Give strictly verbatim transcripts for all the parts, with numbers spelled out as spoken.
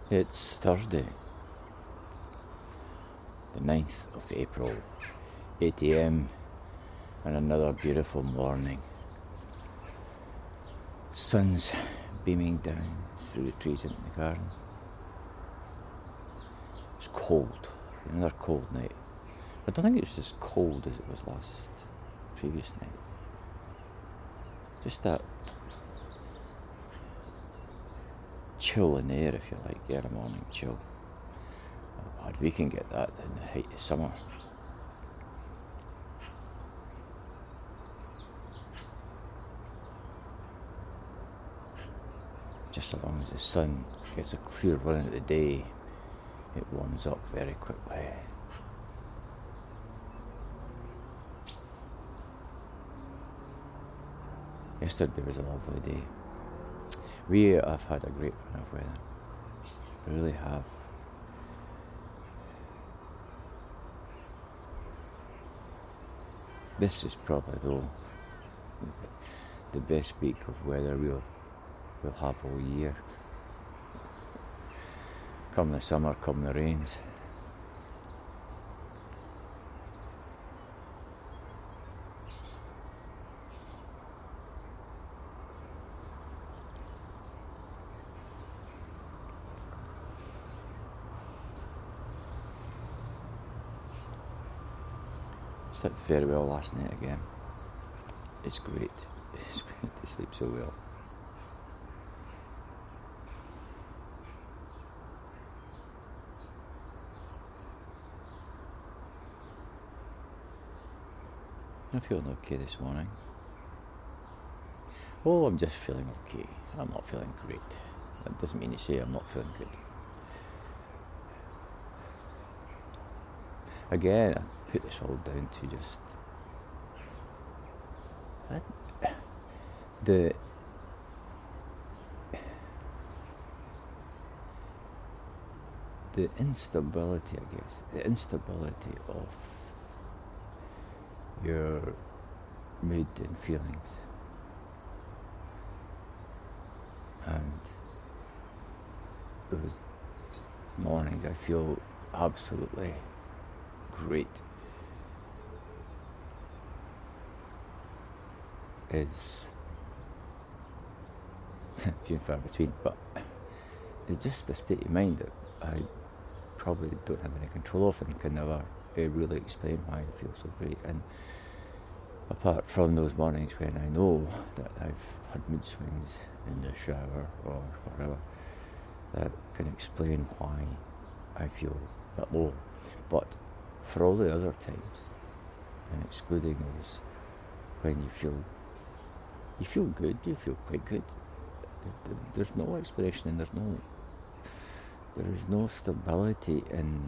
It's Thursday, the ninth of April, eight a m, and another beautiful morning. Sun's beaming down through the trees into the garden. It's cold, another cold night. I don't think it's as cold as it was last previous night. Just that chill in the air, if you like, the early morning chill. Not bad. We can get that in the height of summer. Just so long as the sun gets a clear run of the day, it warms up very quickly. Yesterday was a lovely day. We have had a great run of weather. We really have. This is probably, though, the best week of weather we'll, we'll have all year. Come the summer, come the rains. Slept very well last night again. It's great. It's great to sleep so well. I'm feeling okay this morning. Oh, I'm just feeling okay. I'm not feeling great. That doesn't mean to say I'm not feeling good. Again, I put this all down to just I, the the instability, I guess, the instability of your mood and feelings, and those mornings I feel absolutely great is few and far between, but it's just a state of mind that I probably don't have any control of and can never uh, really explain why I feel so great. And apart from those mornings when I know that I've had mood swings in the shower or whatever, that can explain why I feel a bit low. But for all the other times, and excluding those when you feel you feel good, you feel quite good. There's no explanation, and there's no there is no stability in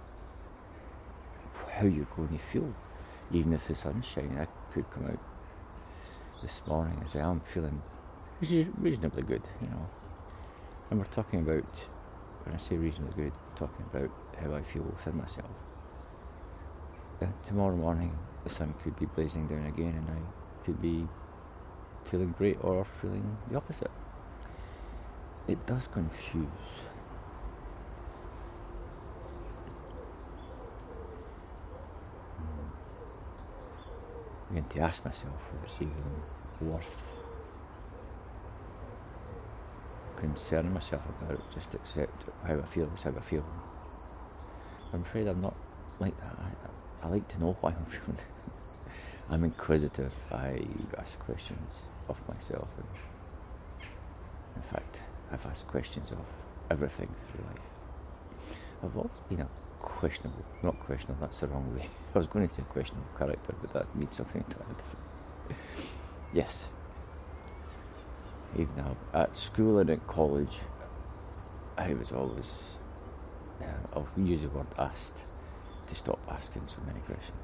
how you're going to feel. Even if the sun's shining, I could come out this morning and say I'm feeling reasonably good, you know. And we're talking about, when I say reasonably good, I'm talking about how I feel within myself. Uh, tomorrow morning the sun could be blazing down again and I could be feeling great or feeling the opposite. It does confuse. I'm going to ask myself if it's even worth concerning myself about it. Just accept how I feel is how I feel. I'm afraid I'm not like that. I, I like to know why I'm feeling. I'm inquisitive. I ask questions of myself, and in fact, I've asked questions of everything through life. I've always been a questionable, not questionable, that's the wrong way. I was going to say questionable character, but that means something entirely different. Yes. Even now, at school and at college, I was always, uh, I'll use the word asked, to stop asking so many questions.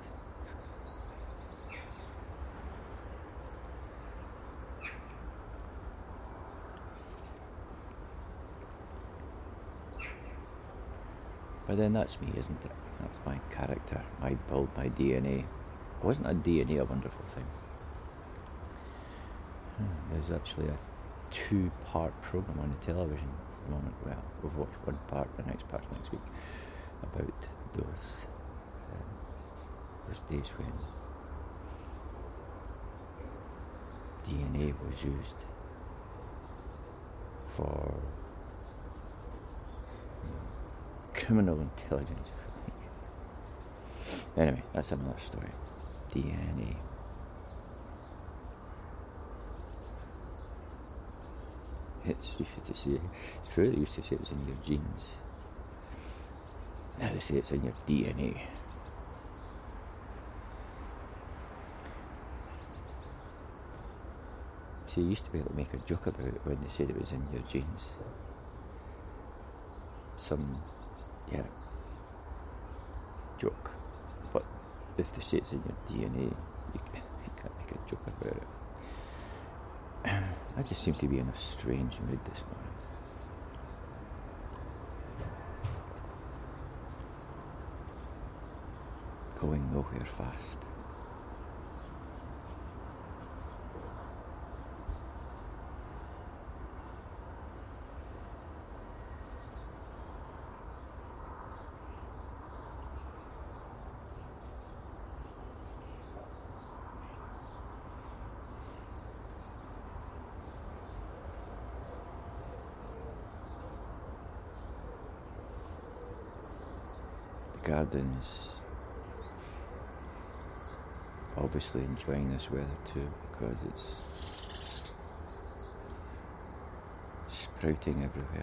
But then that's me, isn't it? That's my character, my build, my D N A. Wasn't a D N A a wonderful thing? Hmm, there's actually a two-part program on the television the moment. Well, we've watched one part, the next part's next week, about those um, those days when D N A was used for um, criminal intelligence. Anyway, that's another story. D N A. It's, you used to say, it's true, they used to say it's in your genes. Now they say it's in your D N A. See, you used to be able to make a joke about it when they said it was in your genes. Some, yeah, joke. But if they say it's in your D N A, you, you can't make a joke about it. I just seem to be in a strange mood this morning. Going nowhere fast. Gardens obviously enjoying this weather too, because it's sprouting everywhere.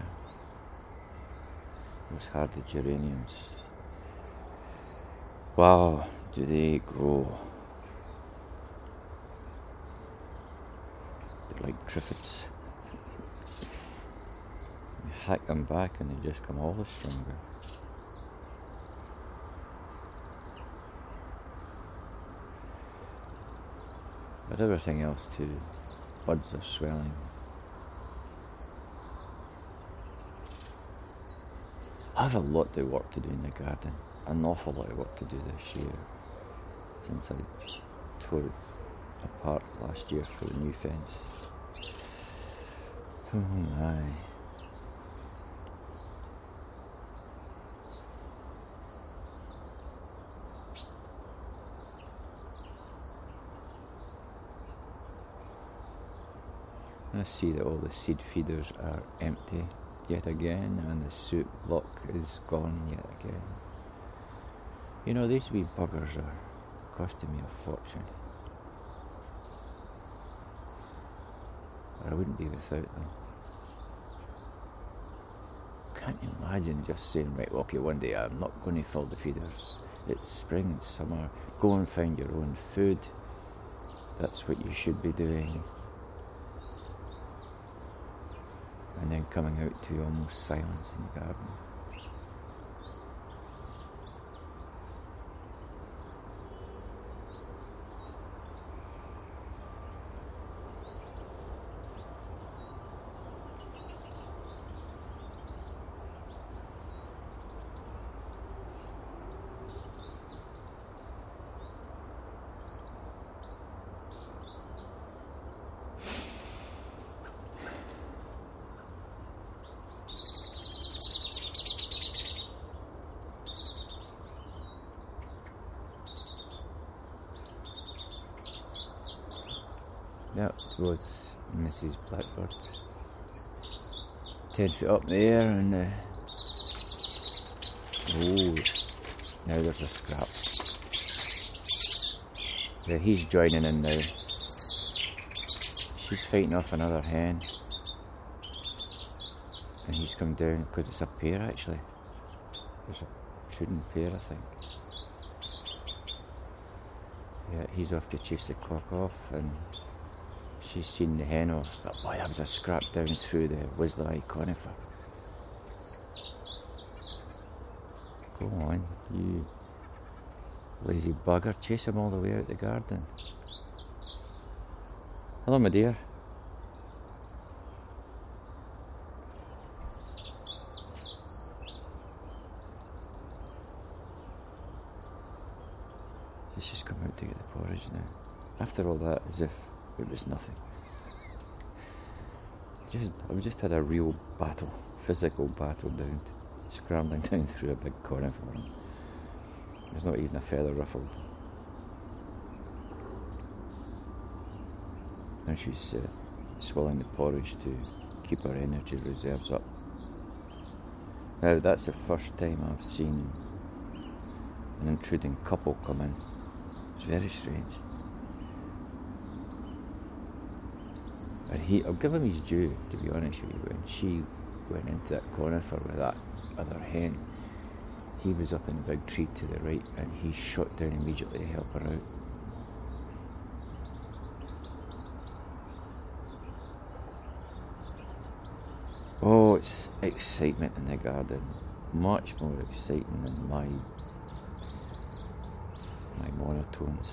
Those hardy geraniums, wow, do they grow. They're like triffids. You hack them back and they just come all the stronger. But everything else too, buds are swelling. I have a lot of work to do in the garden, an awful lot of work to do this year, since I tore it apart last year for the new fence. Oh my. I see that all the seed feeders are empty yet again, and the soup block is gone yet again. You know, these wee buggers are costing me a fortune. But I wouldn't be without them. Can't you imagine just saying, right, okay, one day I'm not going to fill the feeders. It's spring and summer. Go and find your own food. That's what you should be doing. And then coming out to almost silence in the garden. That was Missus Blackbird. Ten feet up in the air, and uh, oh, now there's a scrap. Yeah, he's joining in now. She's fighting off another hen, and he's come down because it's a pair actually. There's a shooting pair, I think. Yeah, he's off to chase the cock off, and she's seen the hen off. But boy, that was a scrap down through the Whistler conifer. Go on, you lazy bugger, chase him all the way out the garden. Hello, my dear. She's just come out to get the porridge now. After all that, as if it was nothing. Just, I've just had a real battle physical battle down, to, scrambling down through a big conifer. And there's not even a feather ruffled. And she's uh, swallowing the porridge to keep her energy reserves up. Now that's the first time I've seen an intruding couple come in. It's very strange. And he, I'll give him his due, to be honest with you. When she went into that conifer with that other hen, he was up in the big tree to the right, and he shot down immediately to help her out. Oh, it's excitement in the garden. Much more exciting than my my monotones.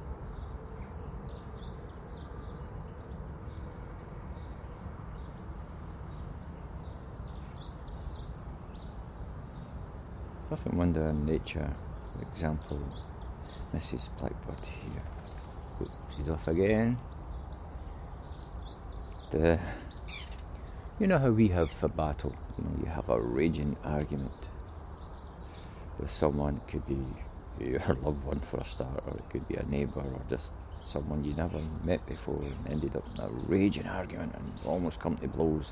I often wonder in nature, for example, Missus Blackbird here. Oops, she's off again. The, you know how we have for battle, you know, you have a raging argument with someone. It could be your loved one for a start, or it could be a neighbour, or just someone you never met before and ended up in a raging argument and almost come to blows.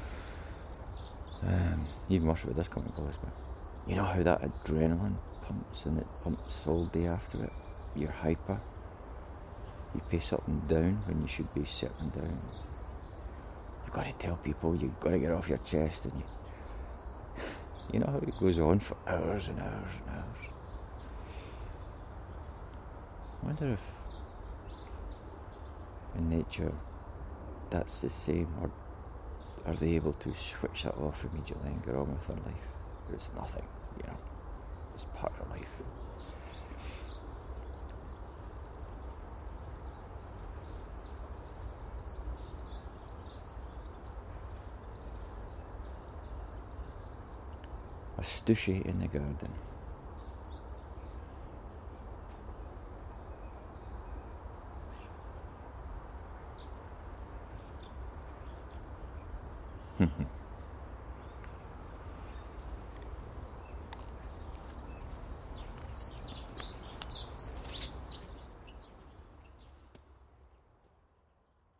Um, even worse with this come to blows, but you know how that adrenaline pumps, and it pumps all day after it. You're hyper. You pace up and down when you should be sitting down. You've got to tell people, you've got to get off your chest, and you you know how it goes on for hours and hours and hours. I wonder if in nature that's the same, or are they able to switch that off immediately and get on with their life? It's nothing, you know, it's part of life. A stushy in the garden.